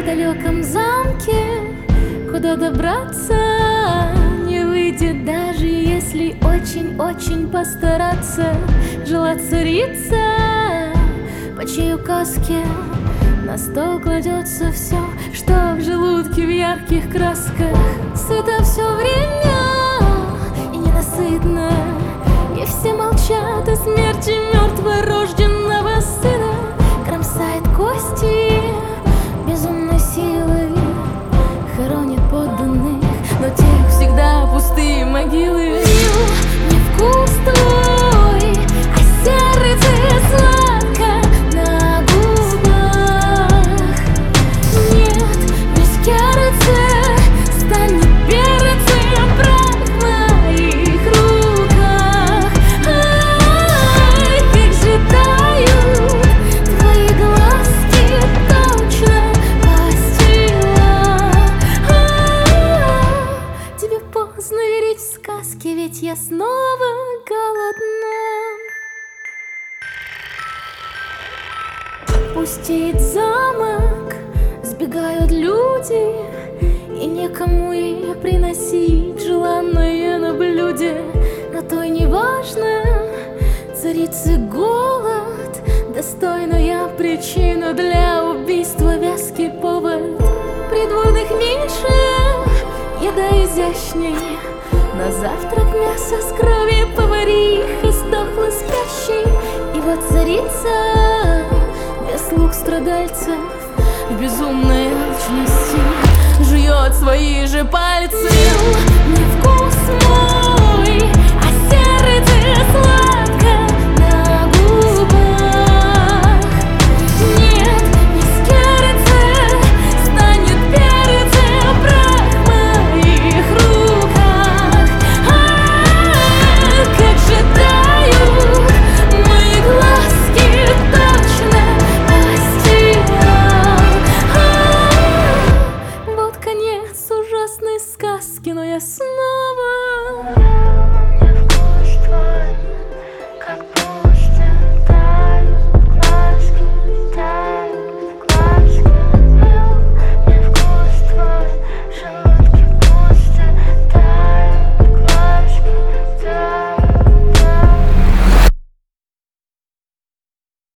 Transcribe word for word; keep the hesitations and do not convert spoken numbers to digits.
далеком замке, куда добраться не выйдет, даже если очень-очень постараться. Жила царица, по чьей указке на стол кладется все, что в желудке в ярких красках. Сыто все время и ненасытно, и все молчат о смерти мертворожденного сына. Кромсает кости безумной силой, хоронит подданных, но тех всегда пустые могилы. Невкус твой, а сердце сладко на губах. Нет, весь кажется, станет перцем прах в моих руках. Ай, как же тают твои глазки, точно постила. Тебе поздно верить в сказки, ведь я снова голодна. Пустеет замок, сбегают люди, и некому ей приносить желанное на блюде. Но то и не важно, царицы голод, достойная причина для убийства, вязкий повод. Придворных меньше, еда изящней, на завтрак мясо с крови повариха сдохла спящей. И вот царица без слуг страдальцев в безумной алчности жует свои же пальцы. Невкус мой, а сердце